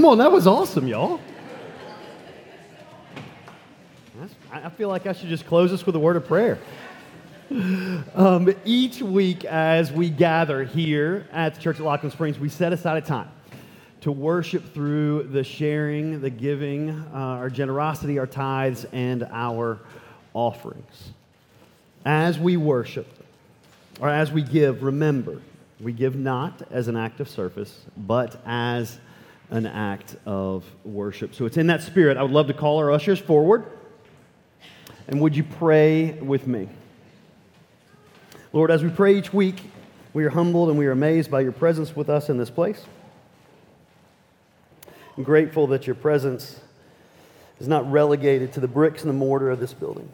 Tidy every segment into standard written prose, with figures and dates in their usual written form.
Come on, that was awesome, y'all. I feel like I should just close us with a word of prayer. Each week as we gather here at the Church at Lockland Springs, we set aside a time to worship through the sharing, the giving, our generosity, our tithes, and our offerings. As we worship, or as we give, remember, we give not as an act of service, but as an act of worship. So it's in that spirit. I would love to call our ushers forward. And would you pray with me? Lord, as we pray each week, we are humbled and we are amazed by your presence with us in this place. I'm grateful that your presence is not relegated to the bricks and the mortar of this building.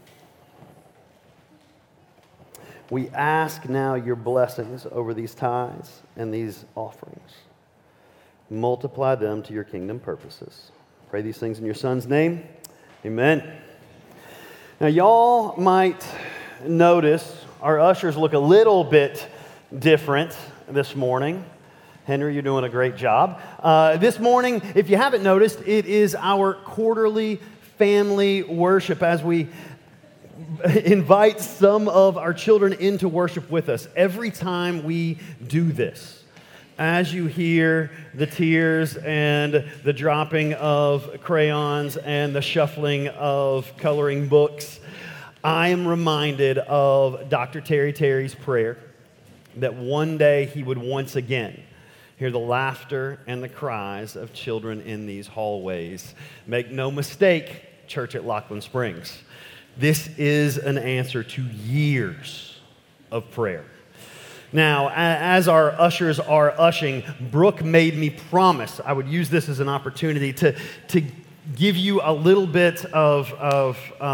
We ask now your blessings over these tithes and these offerings. Multiply them to your kingdom purposes. Pray these things in your Son's name. Amen. Now, y'all might notice our ushers look a little bit different this morning. Henry, you're doing a great job. This morning, if you haven't noticed, it is our quarterly family worship as we invite some of our children into worship with us. Every time we do this, as you hear the tears and the dropping of crayons and the shuffling of coloring books, I am reminded of Dr. Terry's prayer that one day he would once again hear the laughter and the cries of children in these hallways. Make no mistake, Church at Lockland Springs, this is an answer to years of prayer. Now, as our ushers are ushing, Brooke made me promise I would use this as an opportunity to give you a little bit of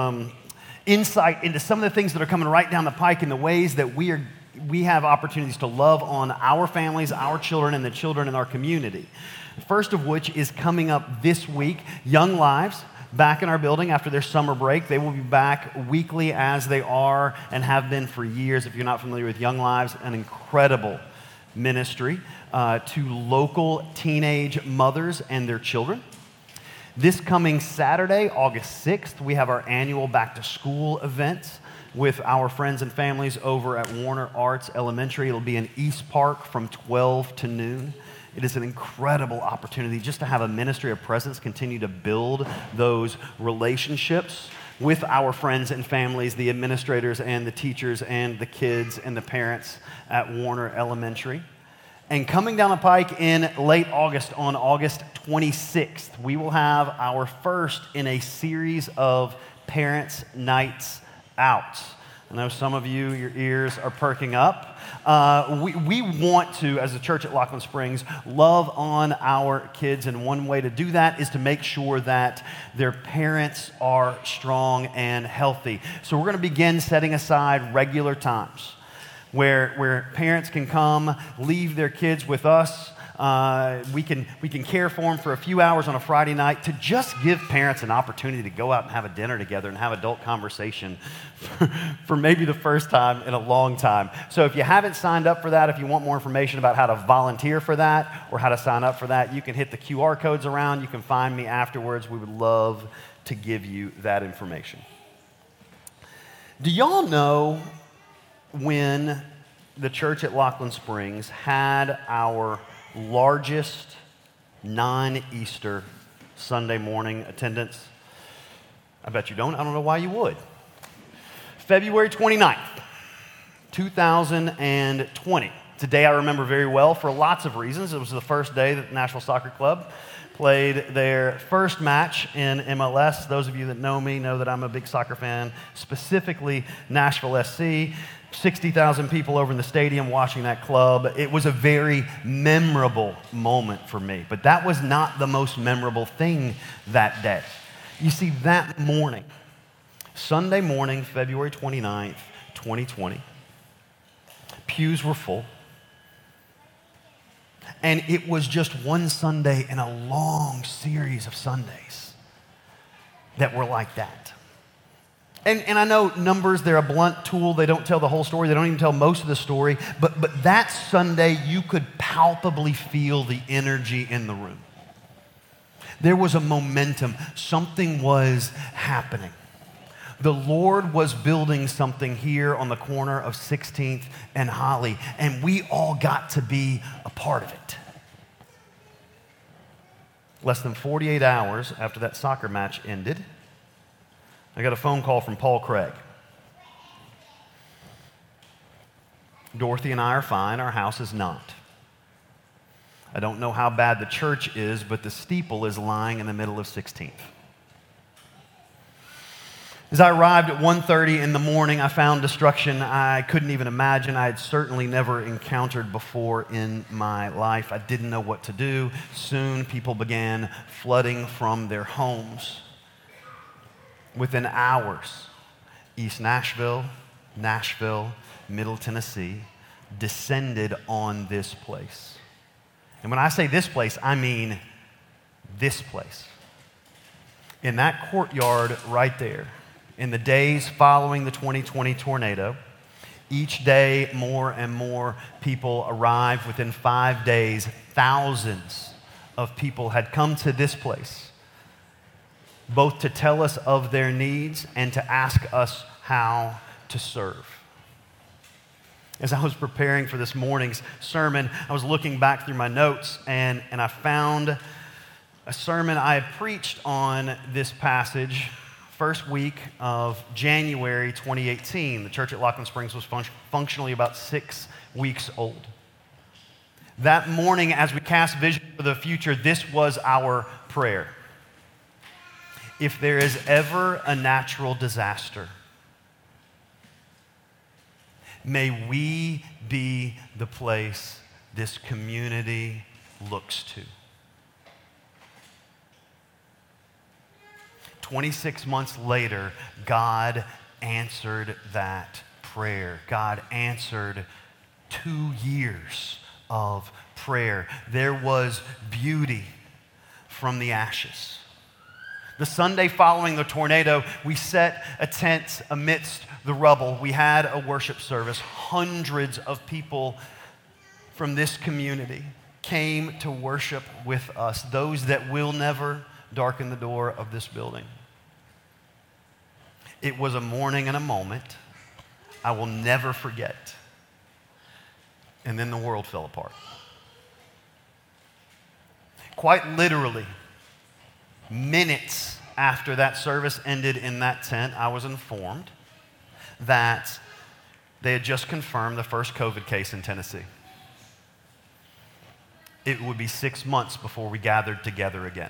insight into some of the things that are coming right down the pike in the ways that we have opportunities to love on our families, our children, and the children in our community. First of which is coming up this week, Young Lives. Back in our building after their summer break. They will be back weekly as they are and have been for years. If you're not familiar with Young Lives, an incredible ministry to local teenage mothers and their children. This coming Saturday, August 6th, we have our annual back to school event with our friends and families over at Warner Arts Elementary. It'll be in East Park from 12 to noon. It is an incredible opportunity just to have a ministry of presence continue to build those relationships with our friends and families, the administrators and the teachers and the kids and the parents at Warner Elementary. And coming down the pike in late August, on August 26th, we will have our first in a series of Parents' Nights Out. I know some of you, your ears are perking up. We want to, as a church at Lockland Springs, love on our kids, and one way to do that is to make sure that their parents are strong and healthy. So we're going to begin setting aside regular times where parents can come, leave their kids with us. We can care for them for a few hours on a Friday night to just give parents an opportunity to go out and have a dinner together and have adult conversation for maybe the first time in a long time. So if you haven't signed up for that, if you want more information about how to volunteer for that or how to sign up for that, you can hit the QR codes around. You can find me afterwards. We would love to give you that information. Do y'all know when the church at Lockland Springs had our largest non-Easter Sunday morning attendance? I bet you don't. I don't know why you would. February 29th, 2020. It's a day I remember very well for lots of reasons. It was the first day that the Nashville Soccer Club played their first match in MLS. Those of you that know me know that I'm a big soccer fan, specifically Nashville SC. 60,000 people over in the stadium watching that club. It was a very memorable moment for me, but that was not the most memorable thing that day. You see, that morning, Sunday morning, February 29th, 2020, pews were full, and it was just one Sunday in a long series of Sundays that were like that. And I know numbers, they're a blunt tool. They don't tell the whole story. They don't even tell most of the story. But that Sunday, you could palpably feel the energy in the room. There was a momentum. Something was happening. The Lord was building something here on the corner of 16th and Holly, and we all got to be a part of it. Less than 48 hours after that soccer match ended, I got a phone call from Paul Craig. Dorothy and I are fine. Our house is not. I don't know how bad the church is, but the steeple is lying in the middle of 16th. As I arrived at 1:30 in the morning, I found destruction I couldn't even imagine. I had certainly never encountered before in my life. I didn't know what to do. Soon, people began flooding from their homes. Within hours, East Nashville, Middle Tennessee, descended on this place. And when I say this place, I mean this place. In that courtyard right there, in the days following the 2020 tornado, each day more and more people arrived. Within 5 days, thousands of people had come to this place, both to tell us of their needs and to ask us how to serve. As I was preparing for this morning's sermon, I was looking back through my notes and I found a sermon I had preached on this passage first week of January 2018. The church at Lockland Springs was functionally about 6 weeks old. That morning, as we cast vision for the future, this was our prayer. If there is ever a natural disaster, may we be the place this community looks to. 26 months later, God answered that prayer. God answered 2 years of prayer. There was beauty from the ashes. The Sunday following the tornado, we set a tent amidst the rubble. We had a worship service. Hundreds of people from this community came to worship with us, those that will never darken the door of this building. It was a morning and a moment I will never forget. And then the world fell apart. Quite literally, minutes after that service ended in that tent, I was informed that they had just confirmed the first COVID case in Tennessee. It would be 6 months before we gathered together again.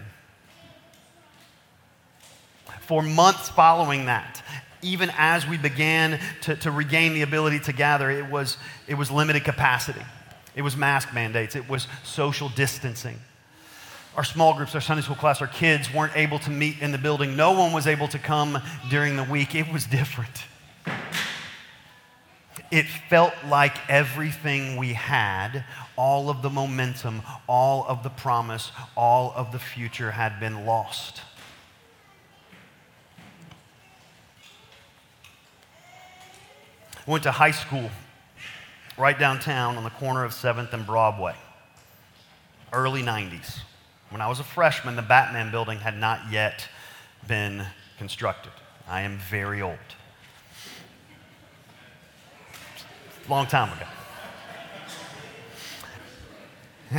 For months following that, even as we began to regain the ability to gather, it was limited capacity. It was mask mandates. It was social distancing. Our small groups, our Sunday school class, our kids weren't able to meet in the building. No one was able to come during the week. It was different. It felt like everything we had, all of the momentum, all of the promise, all of the future had been lost. I went to high school right downtown on the corner of 7th and Broadway, early 90s. When I was a freshman, the Batman building had not yet been constructed. I am very old. Long time ago.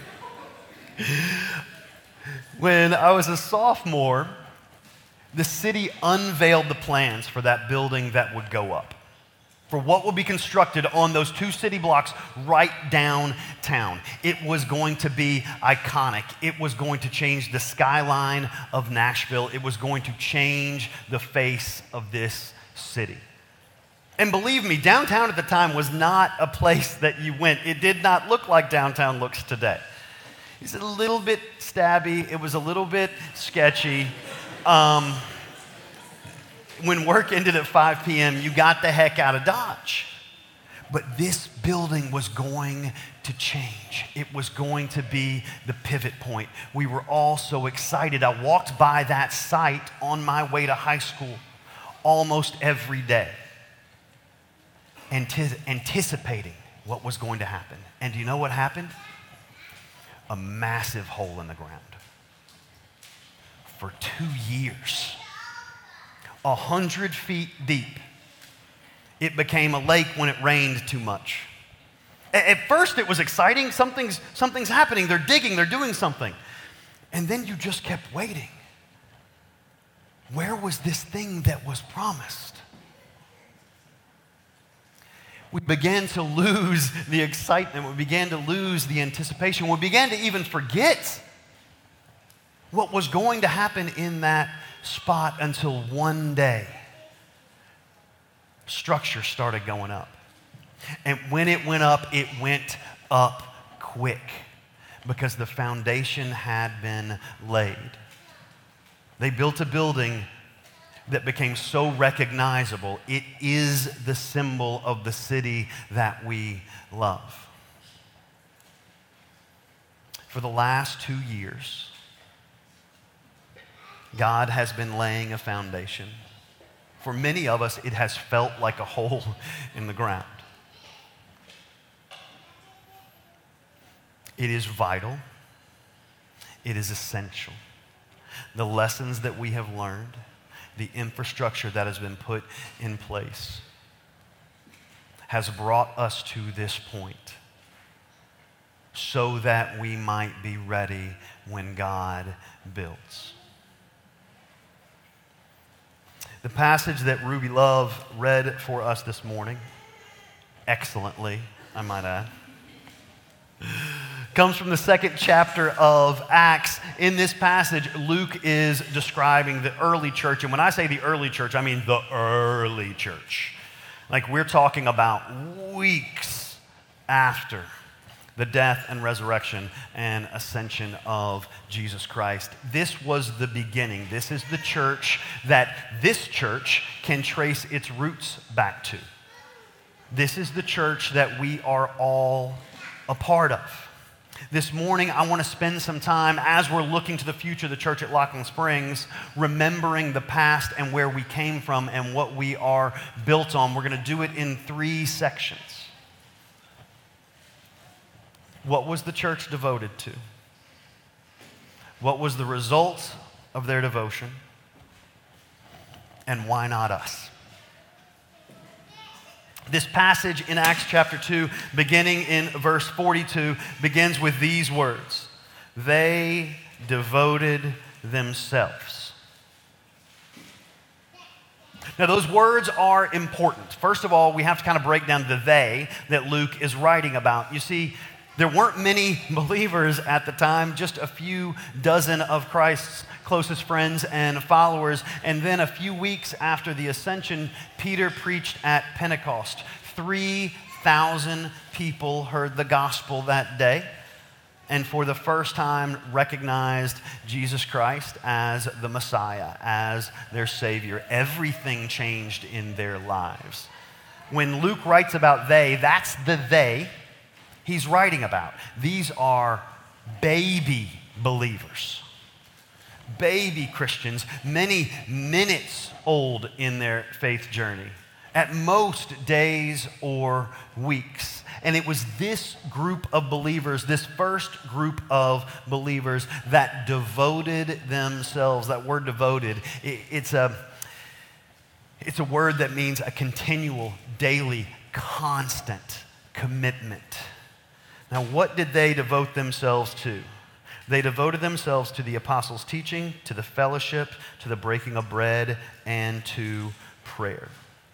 When I was a sophomore, the city unveiled the plans for that building that would go up, for what would be constructed on those 2 city blocks right downtown. It was going to be iconic. It was going to change the skyline of Nashville. It was going to change the face of this city. And believe me, downtown at the time was not a place that you went. It did not look like downtown looks today. It's a little bit stabby. It was a little bit sketchy. When work ended at 5 p.m., you got the heck out of Dodge. But this building was going to change. It was going to be the pivot point. We were all so excited. I walked by that site on my way to high school almost every day, anticipating what was going to happen. And do you know what happened? A massive hole in the ground. for 2 years, 100 feet deep. It became a lake when it rained too much. At first it was exciting. Something's happening. They're digging. They're doing something. And then you just kept waiting. Where was this thing that was promised? We began to lose the excitement. We began to lose the anticipation. We began to even forget what was going to happen in that spot until one day, structure started going up. And when it went up quick because the foundation had been laid. They built a building that became so recognizable. It is the symbol of the city that we love. For the last 2 years, God has been laying a foundation. For many of us, it has felt like a hole in the ground. It is vital. It is essential. The lessons that we have learned, the infrastructure that has been put in place, has brought us to this point so that we might be ready when God builds. The passage that Ruby Love read for us this morning, excellently, I might add, comes from the 2nd chapter of Acts. In this passage, Luke is describing the early church. And when I say the early church, I mean the early church. Like we're talking about weeks after the death and resurrection and ascension of Jesus Christ. This was the beginning. This is the church that this church can trace its roots back to. This is the church that we are all a part of. This morning, I want to spend some time, as we're looking to the future of the church at Lockland Springs, remembering the past and where we came from and what we are built on. We're going to do it in 3 sections. What was the church devoted to? What was the result of their devotion? And why not us? This passage in Acts chapter 2, beginning in verse 42, begins with these words. They devoted themselves. Now, those words are important. First of all, we have to kind of break down the they that Luke is writing about. You see, there weren't many believers at the time, just a few dozen of Christ's closest friends and followers. And then a few weeks after the ascension, Peter preached at Pentecost. 3,000 people heard the gospel that day and for the first time recognized Jesus Christ as the Messiah, as their Savior. Everything changed in their lives. When Luke writes about they, that's the they he's writing about. These are baby believers, baby Christians, many minutes old in their faith journey, at most days or weeks. And it was this group of believers, this first group of believers that devoted themselves. That word devoted, it's a word that means a continual, daily, constant commitment. Now, what did they devote themselves to? They devoted themselves to the apostles' teaching, to the fellowship, to the breaking of bread, and to prayer.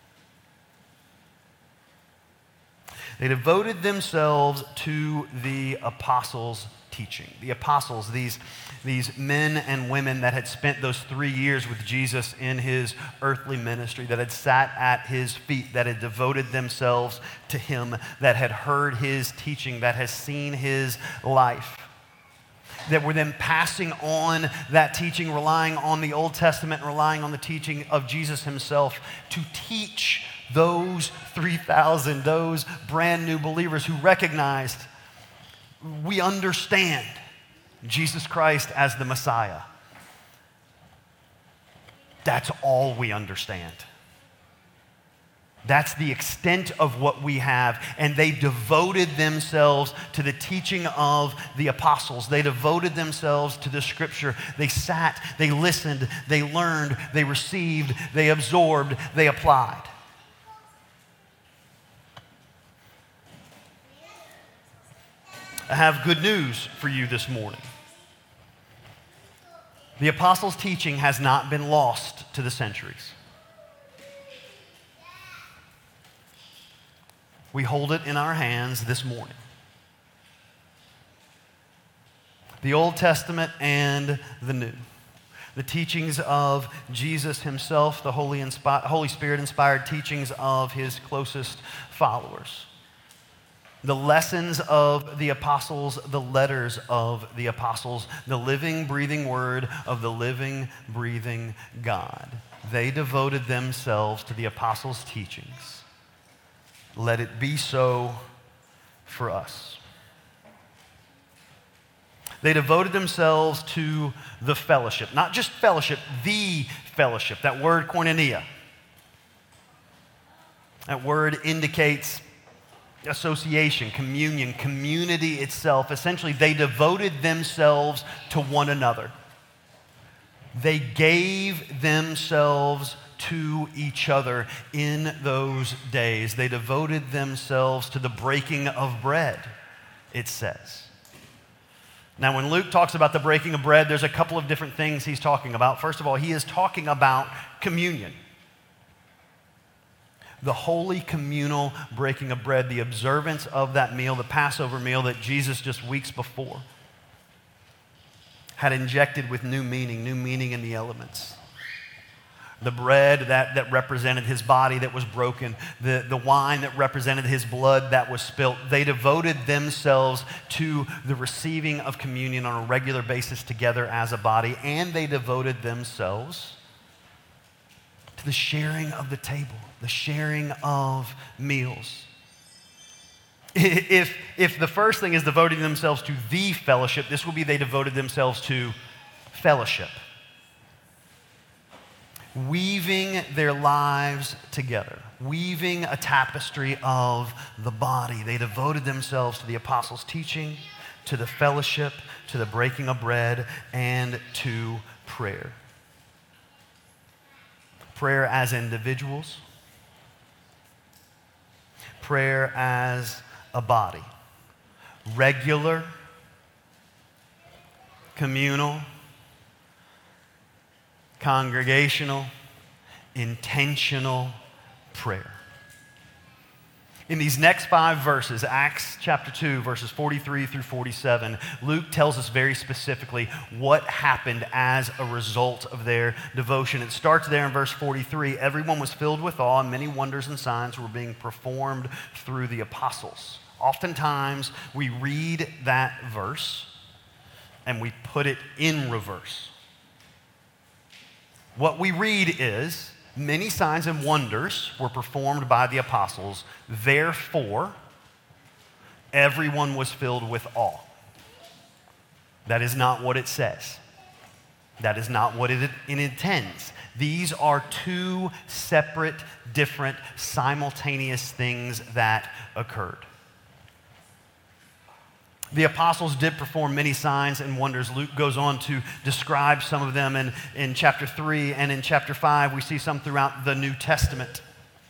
They devoted themselves to the apostles' teaching. The apostles, these men and women that had spent those 3 years with Jesus in his earthly ministry, that had sat at his feet, that had devoted themselves to him, that had heard his teaching, that has seen his life, that were then passing on that teaching, relying on the Old Testament, relying on the teaching of Jesus himself to teach those 3,000, those brand new believers who recognized, we understand Jesus Christ as the Messiah. That's all we understand. That's the extent of what we have. And they devoted themselves to the teaching of the apostles. They devoted themselves to the scripture. They sat, they listened, they learned, they received, they absorbed, they applied. I have good news for you this morning. The apostles' teaching has not been lost to the centuries. We hold it in our hands this morning. The Old Testament and the New. The teachings of Jesus himself, the Holy Spirit-inspired teachings of his closest followers. The lessons of the apostles, the letters of the apostles, the living, breathing word of the living, breathing God. They devoted themselves to the apostles' teachings. Let it be so for us. They devoted themselves to the fellowship. Not just fellowship, the fellowship. That word koinonia. That word indicates association, communion, community itself. Essentially, they devoted themselves to one another. They gave themselves to each other in those days. They devoted themselves to the breaking of bread, it says. Now, when Luke talks about the breaking of bread, there's a couple of different things he's talking about. First of all, he is talking about communion. The holy communal breaking of bread, the observance of that meal, the Passover meal that Jesus just weeks before had injected with new meaning in the elements. The bread that represented his body that was broken, the wine that represented his blood that was spilt. They devoted themselves to the receiving of communion on a regular basis together as a body, and they devoted themselves to the sharing of the table, the sharing of meals. If the first thing is devoting themselves to the fellowship, this will be they devoted themselves to fellowship. Weaving their lives together, weaving a tapestry of the body. They devoted themselves to the apostles' teaching, to the fellowship, to the breaking of bread, and to prayer. Prayer as individuals, prayer as a body. Regular, communal, congregational, intentional prayer. In these next 5 verses, Acts chapter 2, verses 43 through 47, Luke tells us very specifically what happened as a result of their devotion. It starts there in verse 43. Everyone was filled with awe, and many wonders and signs were being performed through the apostles. Oftentimes, we read that verse and we put it in reverse. What we read is, many signs and wonders were performed by the apostles, therefore, everyone was filled with awe. That is not what it says. That is not what it intends. These are 2 separate, different, simultaneous things that occurred. The apostles did perform many signs and wonders. Luke goes on to describe some of them in chapter 3 and in chapter 5. We see some throughout the New Testament.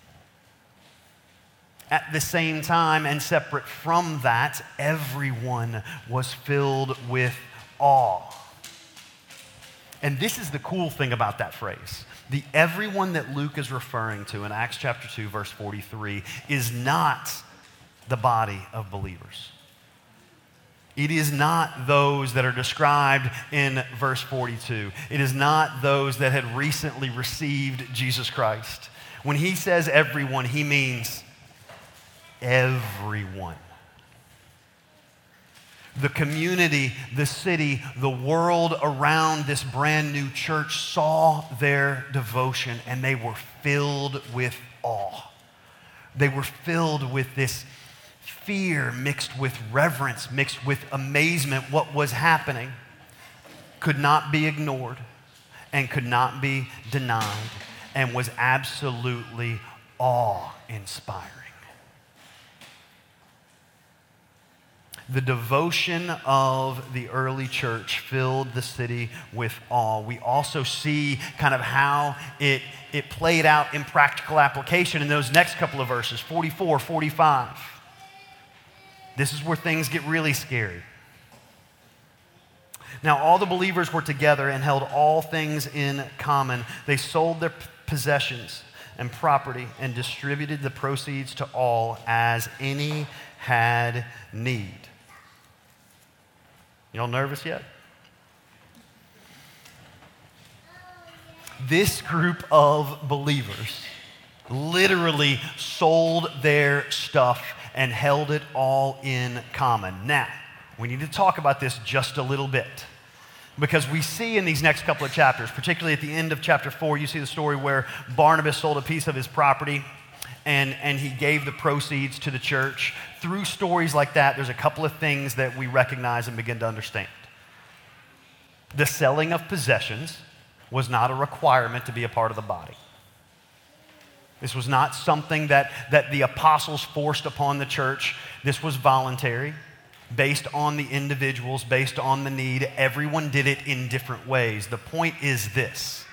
At the same time and separate from that, everyone was filled with awe. And this is the cool thing about that phrase. The everyone that Luke is referring to in Acts chapter 2, verse 43, is not the body of believers. It is not those that are described in verse 42. It is not those that had recently received Jesus Christ. When he says everyone, he means everyone. The community, the city, the world around this brand new church saw their devotion and they were filled with awe. They were filled with this fear mixed with reverence, mixed with amazement. What was happening could not be ignored and could not be denied and was absolutely awe-inspiring. The devotion of the early church filled the city with awe. We also see kind of how it played out in practical application in those next couple of verses, 44, 45. This is where things get really scary. Now, all the believers were together and held all things in common. They sold their possessions and property and distributed the proceeds to all as any had need. Y'all nervous yet? This group of believers literally sold their stuff and held it all in common. Now, we need to talk about this just a little bit, because we see in these next couple of chapters, particularly at the end of chapter 4, you see the story where Barnabas sold a piece of his property and he gave the proceeds to the church. Through stories like that, there's a couple of things that we recognize and begin to understand. The selling of possessions was not a requirement to be a part of the body. This was not something that the apostles forced upon the church. This was voluntary, based on the individuals, based on the need. Everyone did it in different ways. The point is this: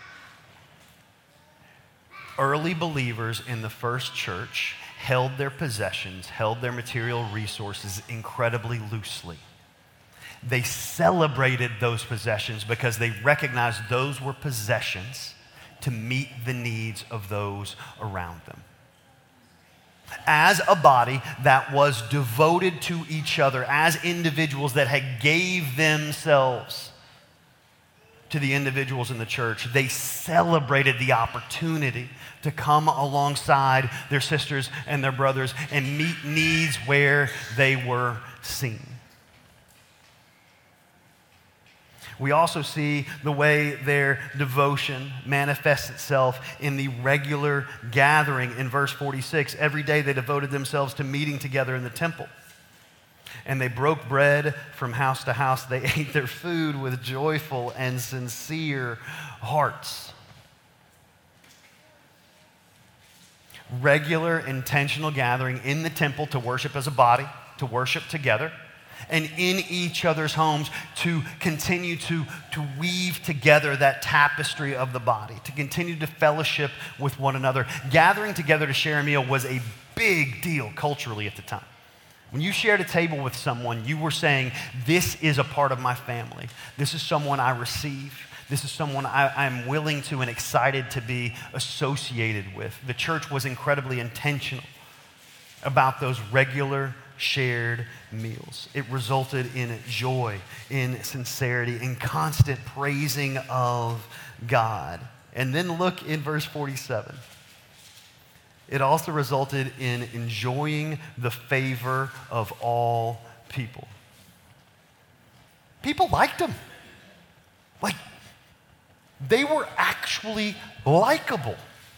early believers in the first church held their possessions, held their material resources incredibly loosely. They celebrated those possessions because they recognized those were possessions to meet the needs of those around them. As a body that was devoted to each other, as individuals that had gave themselves to the individuals in the church, they celebrated the opportunity to come alongside their sisters and their brothers and meet needs where they were seen. We also see the way their devotion manifests itself in the regular gathering in verse 46. Every day they devoted themselves to meeting together in the temple. And they broke bread from house to house. They ate their food with joyful and sincere hearts. Regular, intentional gathering in the temple to worship as a body, to worship together, and in each other's homes to continue to weave together that tapestry of the body, to continue to fellowship with one another. Gathering together to share a meal was a big deal culturally at the time. When you shared a table with someone, you were saying, this is a part of my family. This is someone I receive. This is someone I'm willing to and excited to be associated with. The church was incredibly intentional about those regular shared meals. It resulted in joy, in sincerity, in constant praising of God. And then look in verse 47. It also resulted in enjoying the favor of all people. People liked them. Like, they were actually likable.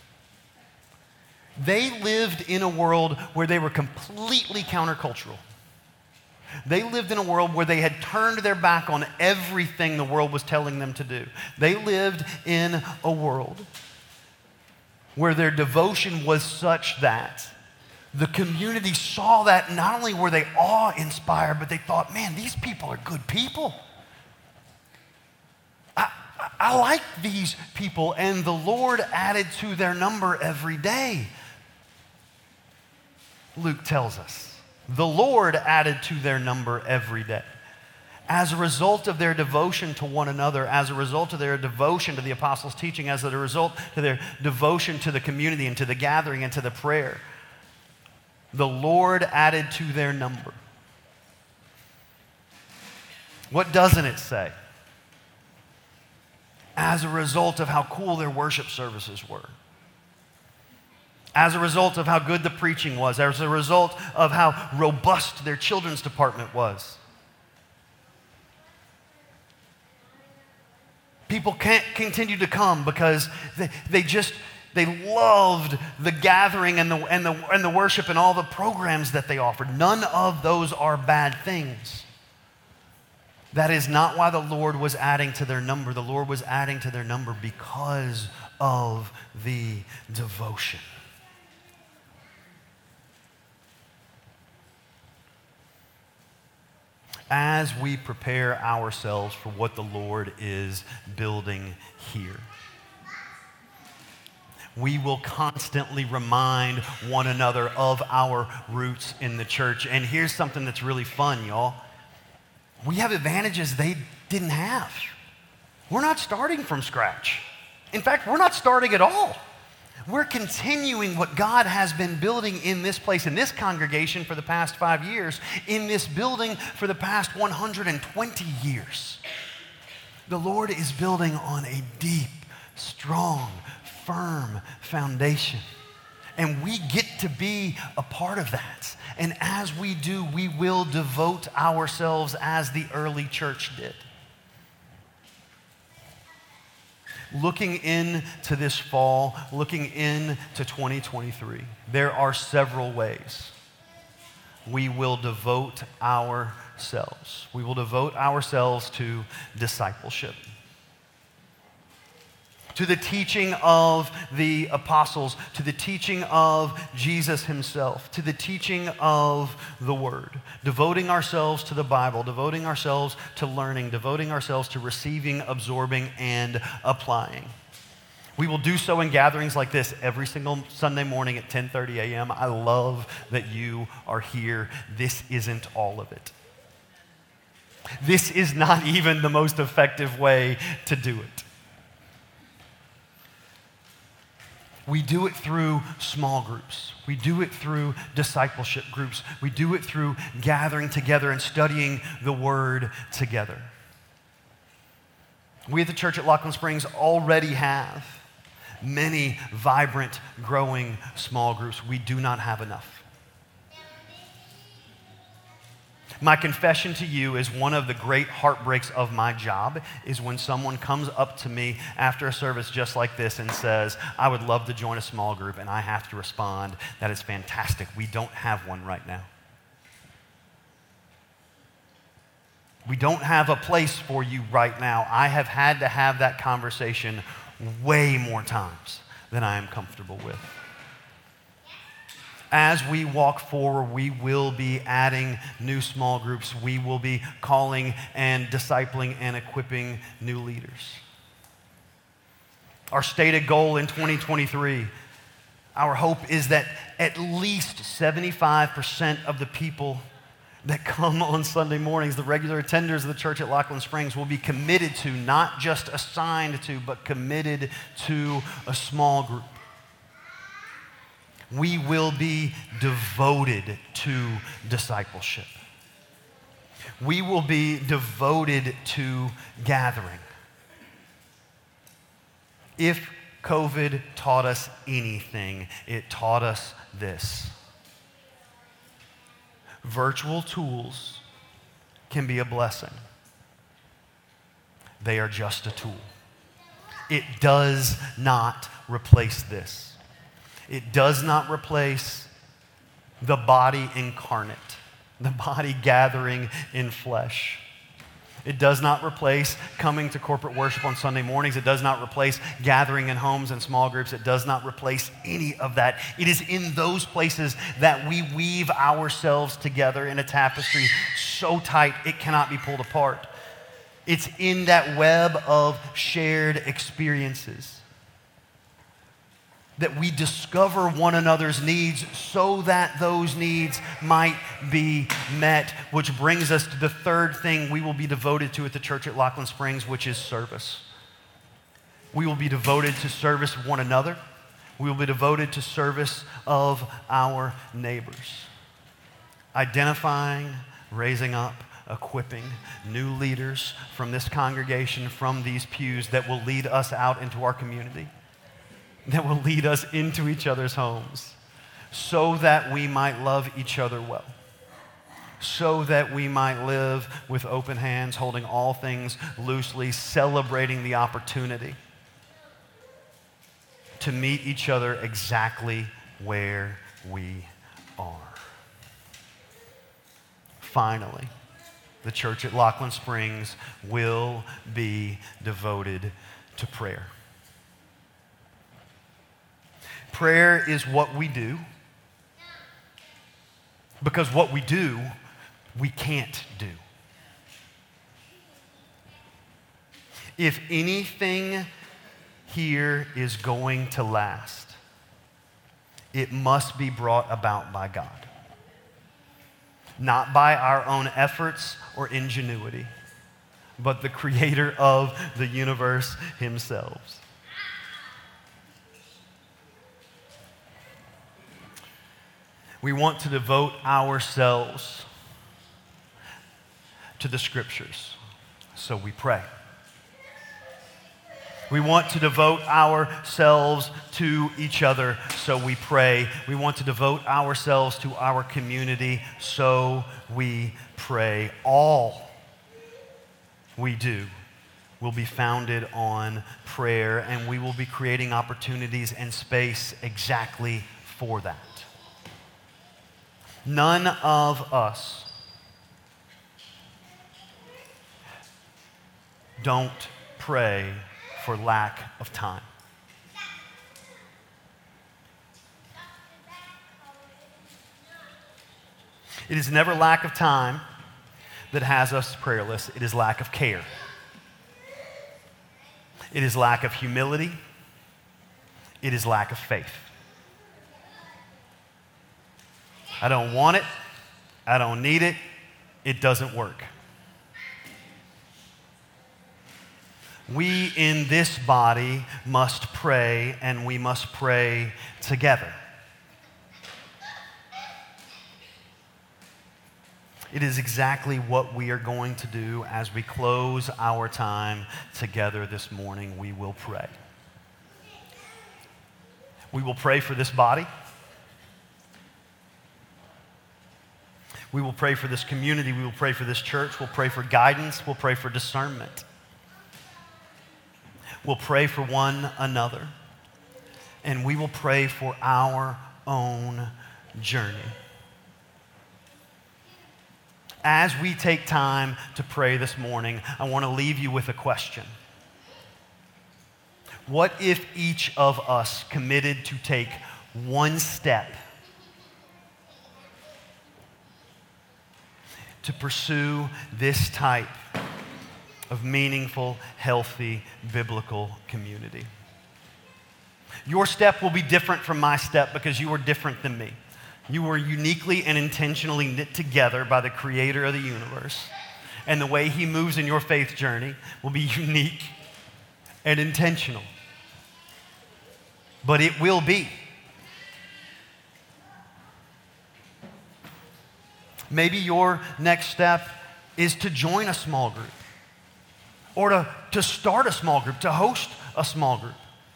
They lived in a world where they were completely countercultural. They lived in a world where they had turned their back on everything the world was telling them to do. They lived in a world where their devotion was such that the community saw that. Not only were they awe-inspired, but they thought, man, these people are good people. I like these people, and the Lord added to their number every day. Luke tells us, the Lord added to their number every day. As a result of their devotion to one another, as a result of their devotion to the apostles' teaching, as a result of their devotion to the community and to the gathering and to the prayer, the Lord added to their number. What doesn't it say? As a result of how cool their worship services were. As a result of how good the preaching was. As a result of how robust their children's department was. People can't continue to come because they loved the gathering and the worship and all the programs that they offered. None of those are bad things. That is not why the Lord was adding to their number. The Lord was adding to their number because of the devotion. as we prepare ourselves for what the Lord is building here. We will constantly remind one another of our roots in the church. And here's something that's really fun, y'all. We have advantages they didn't have. We're not starting from scratch. In fact, we're not starting at all. We're continuing what God has been building in this place, in this congregation for the past 5 years, in this building for the past 120 years. The Lord is building on a deep, strong, firm foundation. And we get to be a part of that. And as we do, we will devote ourselves as the early church did. Looking into this fall, looking into 2023, there are several ways we will devote ourselves. We will devote ourselves to discipleship, to the teaching of the apostles, to the teaching of Jesus himself, to the teaching of the Word, devoting ourselves to the Bible, devoting ourselves to learning, devoting ourselves to receiving, absorbing, and applying. We will do so in gatherings like this every single Sunday morning at 10:30 a.m. I love that you are here. This isn't all of it. This is not even the most effective way to do it. We do it through small groups. We do it through discipleship groups. We do it through gathering together and studying the Word together. We at the church at Laughlin Springs already have many vibrant, growing small groups. We do not have enough. My confession to you is one of the great heartbreaks of my job is when someone comes up to me after a service just like this and says, I would love to join a small group, and I have to respond, that is fantastic. We don't have one right now. We don't have a place for you right now. I have had to have that conversation way more times than I am comfortable with. As we walk forward, we will be adding new small groups. We will be calling and discipling and equipping new leaders. Our stated goal in 2023, our hope is that at least 75% of the people that come on Sunday mornings, the regular attenders of the church at Laughlin Springs, will be committed to, not just assigned to, but committed to a small group. We will be devoted to discipleship. We will be devoted to gathering. If COVID taught us anything, it taught us this. Virtual tools can be a blessing. They are just a tool. It does not replace this. It does not replace the body incarnate, the body gathering in flesh. It does not replace coming to corporate worship on Sunday mornings. It does not replace gathering in homes and small groups. It does not replace any of that. It is in those places that we weave ourselves together in a tapestry so tight it cannot be pulled apart. It's in that web of shared experiences that we discover one another's needs so that those needs might be met, which brings us to the third thing we will be devoted to at the church at Laughlin Springs, which is service. We will be devoted to service of one another. We will be devoted to service of our neighbors. Identifying, raising up, equipping new leaders from this congregation, from these pews that will lead us out into our community, that will lead us into each other's homes so that we might love each other well, so that we might live with open hands, holding all things loosely, celebrating the opportunity to meet each other exactly where we are. Finally, the church at Laughlin Springs will be devoted to prayer. Prayer is what we do, because what we do, we can't do. If anything here is going to last, it must be brought about by God. Not by our own efforts or ingenuity, but the creator of the universe himself. We want to devote ourselves to the scriptures, so we pray. We want to devote ourselves to each other, so we pray. We want to devote ourselves to our community, so we pray. All we do will be founded on prayer, and we will be creating opportunities and space exactly for that. None of us don't pray for lack of time. It is never lack of time that has us prayerless. It is lack of care. It is lack of humility. It is lack of faith. I don't want it. I don't need it. It doesn't work. We in this body must pray, and we must pray together. It is exactly what we are going to do as we close our time together this morning. We will pray. We will pray for this body. We will pray for this community. We will pray for this church. We'll pray for guidance. We'll pray for discernment. We'll pray for one another. And we will pray for our own journey. As we take time to pray this morning, I want to leave you with a question. What if each of us committed to take one step to pursue this type of meaningful, healthy, biblical community? Your step will be different from my step because you are different than me. You were uniquely and intentionally knit together by the creator of the universe. And the way he moves in your faith journey will be unique and intentional. But it will be. Maybe your next step is to join a small group, or to start a small group, to host a small group.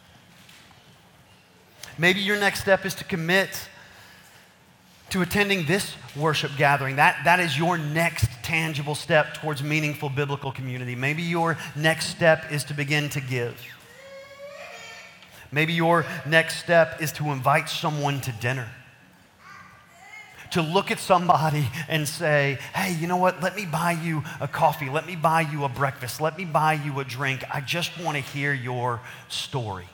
Maybe your next step is to commit to attending this worship gathering. That is your next tangible step towards meaningful biblical community. Maybe your next step is to begin to give. Maybe your next step is to invite someone to dinner. To look at somebody and say, hey, you know what? Let me buy you a coffee. Let me buy you a breakfast. Let me buy you a drink. I just want to hear your story.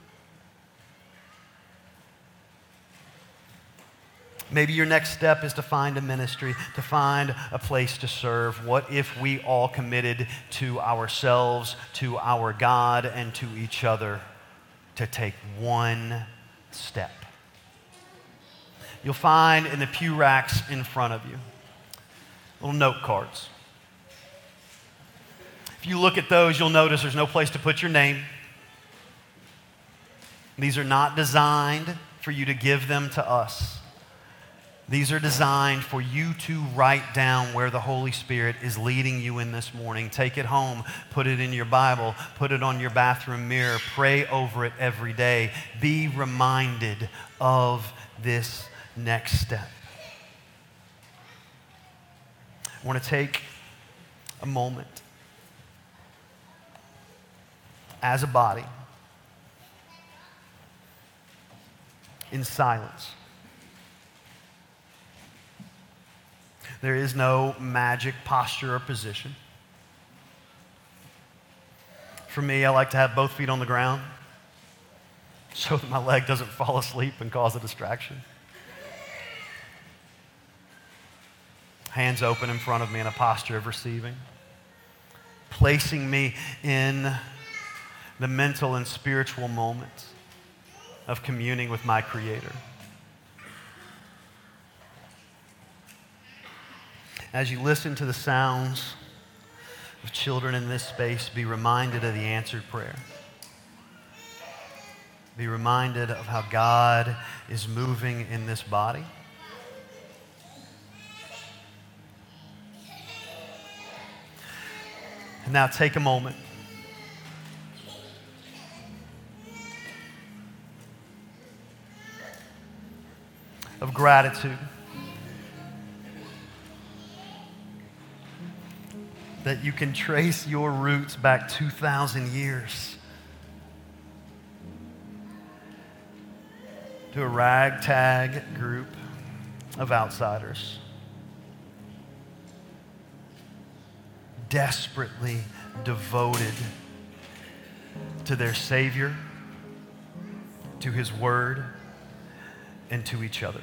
Maybe your next step is to find a ministry, to find a place to serve. What if we all committed to ourselves, to our God, and to each other to take one step? You'll find in the pew racks in front of you little note cards. If you look at those, you'll notice there's no place to put your name. These are not designed for you to give them to us. These are designed for you to write down where the Holy Spirit is leading you in this morning. Take it home, put it in your Bible, put it on your bathroom mirror, pray over it every day. Be reminded of this next step. I want to take a moment as a body in silence. There is no magic posture or position. For me, I like to have both feet on the ground so that my leg doesn't fall asleep and cause a distraction. Hands open in front of me in a posture of receiving. placing me in the mental and spiritual moments of communing with my Creator. As you listen to the sounds of children in this space, be reminded of the answered prayer. Be reminded of how God is moving in this body. And now take a moment of gratitude that you can trace your roots back 2,000 years to a ragtag group of outsiders, desperately devoted to their Savior, to His Word, and to each other.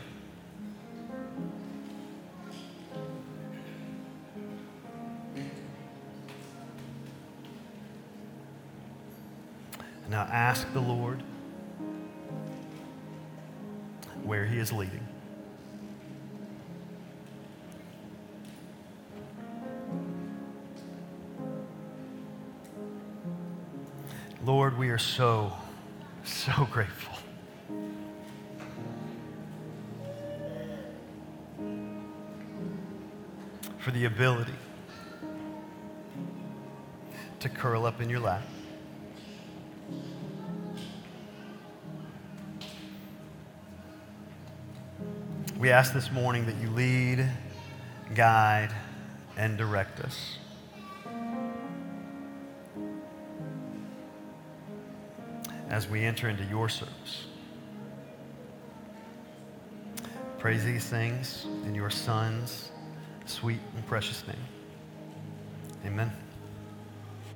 Now ask the Lord where He is leading. Lord, we are so grateful for the ability to curl up in your lap. We ask this morning that you lead, guide, and direct us. As we enter into your service. Praise these things in your Son's sweet and precious name. Amen.